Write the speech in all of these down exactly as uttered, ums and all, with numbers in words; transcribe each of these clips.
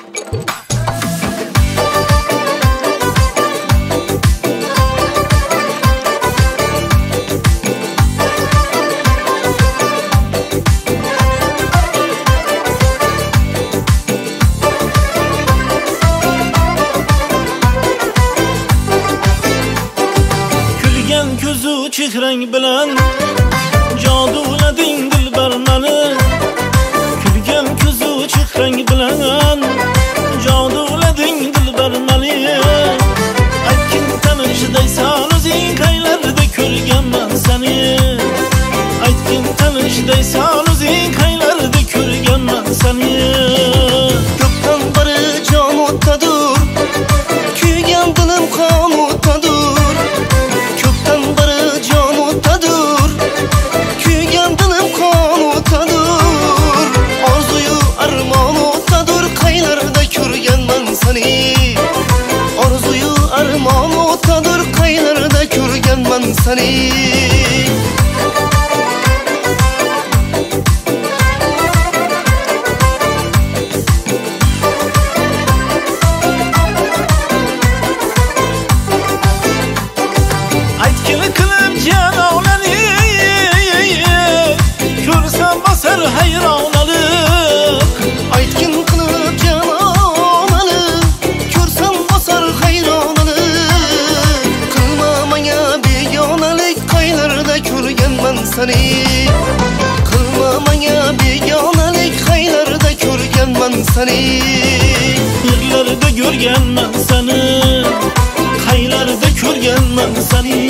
Ko'zu chehrang bilan jodulading dilbar mani. Kulgan ko'zu chehrang bilan jodulading dilbar mani. Aytgin tanishdaysan o'zing qaylarda ko'rganman seni. Aytgin tanishdaysan o'zing qaylarda ko'rganman seni. Ko'pdan beri jon o'tadur, kuygan dilim qon o'tadur. Orzuyu armon o'tadur, qaylarda ko'rganman seni. Aytgili qilib janonani, ko'rsam bosar hayronalik. Aytgin qilib janonani, ko'rsam bosar hayronalik. Qilma menga begonalik, qaylarda ko'rganman seni. Qilma menga begonalik, qaylarda ko'rganman seni. Yerlarda ko'rganman seni, qaylarda ko'rganman seni.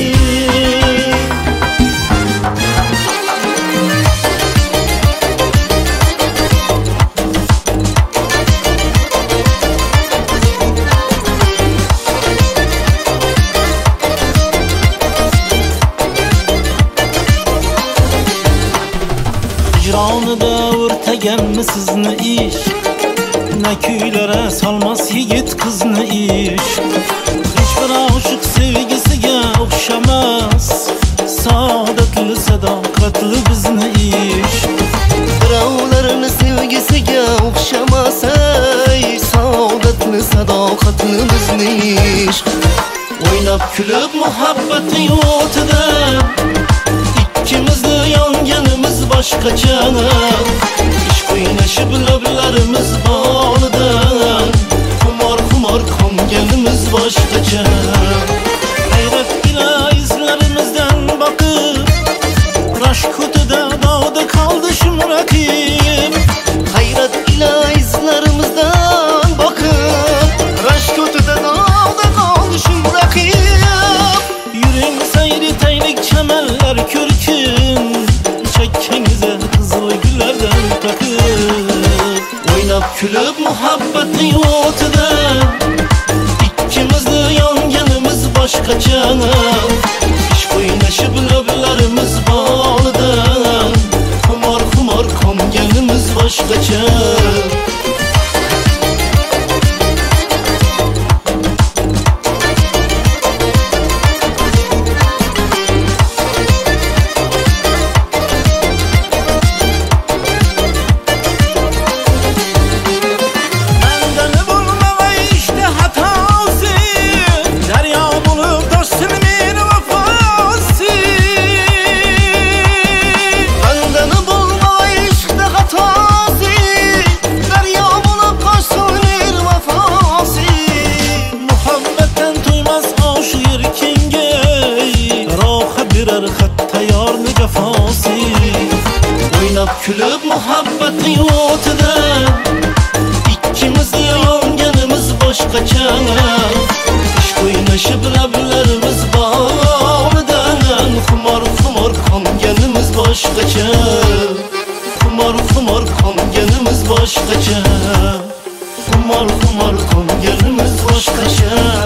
Hicronida o'rtaganmi sizni ish? Na kuylari solmas yigit qizni ish. Hech bir oshiq sevgisiga o'xshamas, saodatli sadoqatli bizni ish. Birovlarni sevgisiga o'xshamas, ey saodatli sadoqatli bizni ish. O'ynab kulib muhabbatning o'tida ikkimizni yonganimiz boshqacha. Ishq o'ynashib lablarimiz bolidan xumor xumor qonganimiz boshqacha. Hayrat ila izlarimizdan boqib, rashk o'tida dog'da qoldi shumraqim. Hayrat ila izlarimizdan boqib, rashk o'tida dog'da qoldi shumraqim. Yuring sayri taylik chamanlar ko'rkin, chakkangiza qizil gullardan taqib. O'ynab kulib muhabbatning o'tida ikkimizni yonganimiz boshqacha. Ishq o'ynashib lablarimiz bolidan xumor xumor qonganimiz boshqacha. O'ynab kulib muhabbatning o'tida ikkimizni yonganimiz boshqacha. Ishq o'ynashib lablarimiz bolidan xumor xumor qonganimiz boshqacha. Xumor xumor qonganimiz boshqacha. Xumor xumor qonganimiz boshqacha.